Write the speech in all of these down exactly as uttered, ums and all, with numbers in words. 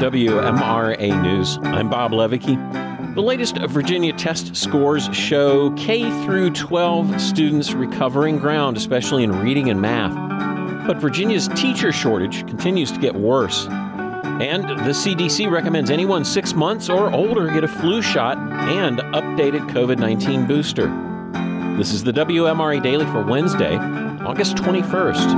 W M R A News. I'm Bob Levicki. The latest Virginia test scores show K through twelve students recovering ground, especially in reading and math. But Virginia's teacher shortage continues to get worse. And the C D C recommends anyone six months or older get a flu shot and updated covid nineteen booster. This is the W M R A Daily for Wednesday, August twenty-first.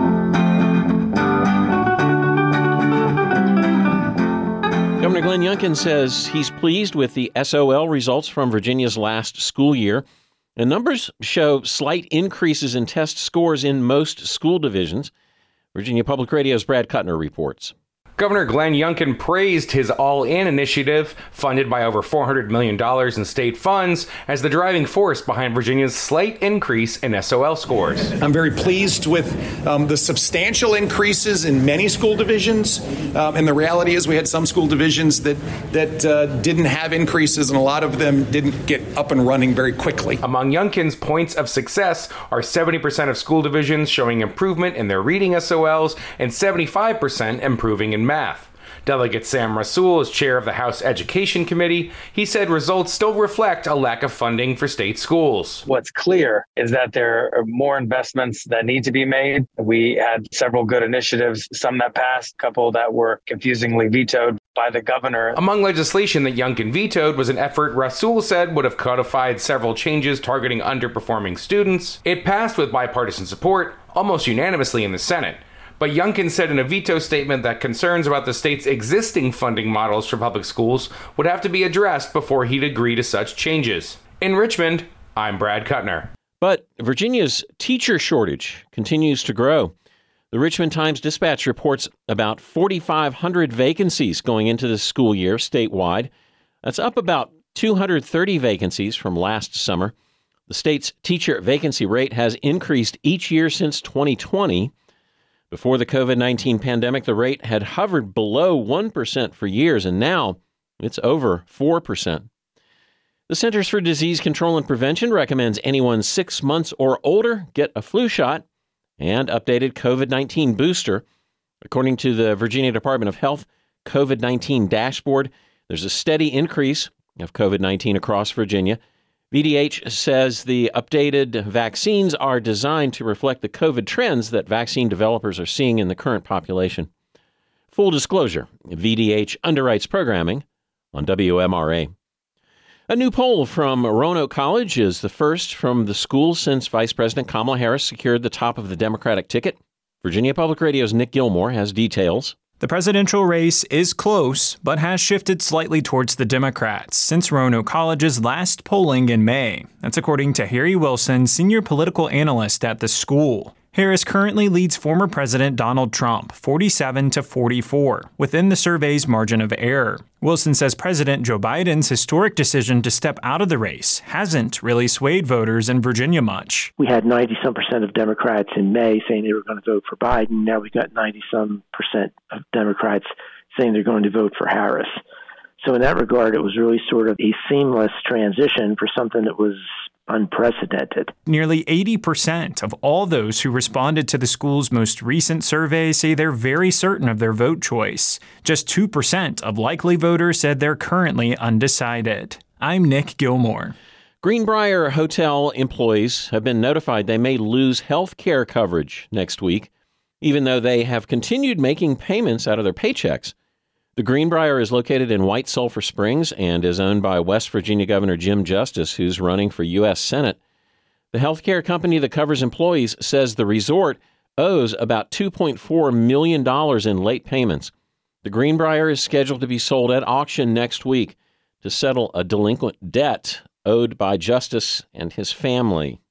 Governor Glenn Youngkin says he's pleased with the S O L results from Virginia's last school year. The numbers show slight increases in test scores in most school divisions. Virginia Public Radio's Brad Kuttner reports. Governor Glenn Youngkin praised his All-In initiative, funded by over four hundred million dollars in state funds, as the driving force behind Virginia's slight increase in S O L scores. I'm very pleased with um, the substantial increases in many school divisions. Um, and the reality is we had some school divisions that, that uh, didn't have increases, and a lot of them didn't get up and running very quickly. Among Youngkin's points of success are seventy percent of school divisions showing improvement in their reading S O Ls and seventy-five percent improving in math. Delegate Sam Rasool is chair of the House Education Committee. He said results still reflect a lack of funding for state schools. What's clear is that there are more investments that need to be made. We had several good initiatives, some that passed, a couple that were confusingly vetoed by the governor. Among legislation that Youngkin vetoed was an effort Rasool said would have codified several changes targeting underperforming students. It passed with bipartisan support, almost unanimously in the Senate. But Youngkin said in a veto statement that concerns about the state's existing funding models for public schools would have to be addressed before he'd agree to such changes. In Richmond, I'm Brad Kuttner. But Virginia's teacher shortage continues to grow. The Richmond Times-Dispatch reports about forty-five hundred vacancies going into the school year statewide. That's up about two hundred thirty vacancies from last summer. The state's teacher vacancy rate has increased each year since twenty twenty. Before the covid nineteen pandemic, the rate had hovered below one percent for years, and now it's over four percent. The Centers for Disease Control and Prevention recommends anyone six months or older get a flu shot and updated covid nineteen booster. According to the Virginia Department of Health covid nineteen dashboard, there's a steady increase of covid nineteen across Virginia. V D H says the updated vaccines are designed to reflect the COVID trends that vaccine developers are seeing in the current population. Full disclosure, V D H underwrites programming on W M R A. A new poll from Roanoke College is the first from the school since Vice President Kamala Harris secured the top of the Democratic ticket. Virginia Public Radio's Nick Gilmore has details. The presidential race is close, but has shifted slightly towards the Democrats since Roanoke College's last polling in May. That's according to Harry Wilson, senior political analyst at the school. Harris currently leads former President Donald Trump forty-seven to forty-four, within the survey's margin of error. Wilson says President Joe Biden's historic decision to step out of the race hasn't really swayed voters in Virginia much. We had ninety-some percent of Democrats in May saying they were going to vote for Biden. Now we've got ninety-some percent of Democrats saying they're going to vote for Harris. So in that regard, it was really sort of a seamless transition for something that was unprecedented. Nearly eighty percent of all those who responded to the school's most recent survey say they're very certain of their vote choice. Just two percent of likely voters said they're currently undecided. I'm Nick Gilmore. Greenbrier Hotel employees have been notified they may lose health care coverage next week, even though they have continued making payments out of their paychecks. The Greenbrier is located in White Sulphur Springs and is owned by West Virginia Governor Jim Justice, who's running for U S Senate. The healthcare company that covers employees says the resort owes about two point four million dollars in late payments. The Greenbrier is scheduled to be sold at auction next week to settle a delinquent debt owed by Justice and his family.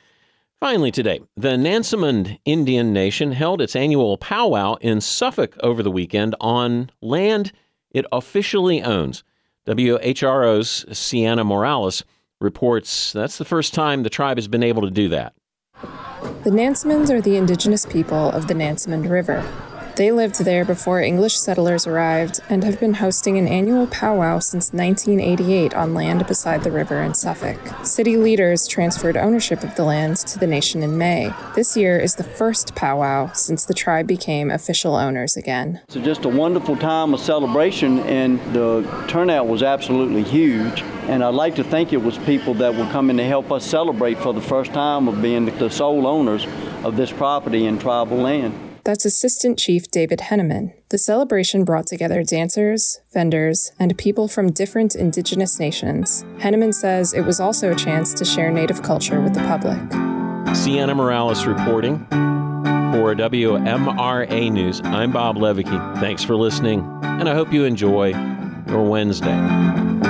Finally today, the Nansemond Indian Nation held its annual powwow in Suffolk over the weekend on land it officially owns. W H R O's Sienna Morales reports that's the first time the tribe has been able to do that. The Nansemonds are the indigenous people of the Nansemond River. They lived there before English settlers arrived and have been hosting an annual powwow since nineteen eighty-eight on land beside the river in Suffolk. City leaders transferred ownership of the land to the nation in May. This year is the first powwow since the tribe became official owners again. It's just a wonderful time of celebration, and the turnout was absolutely huge. And I'd like to think it was people that were coming to help us celebrate for the first time of being the sole owners of this property and tribal land. That's Assistant Chief David Henneman. The celebration brought together dancers, vendors, and people from different indigenous nations. Henneman says it was also a chance to share Native culture with the public. Sienna Morales reporting. For W M R A News, I'm Bob Levicki. Thanks for listening, and I hope you enjoy your Wednesday.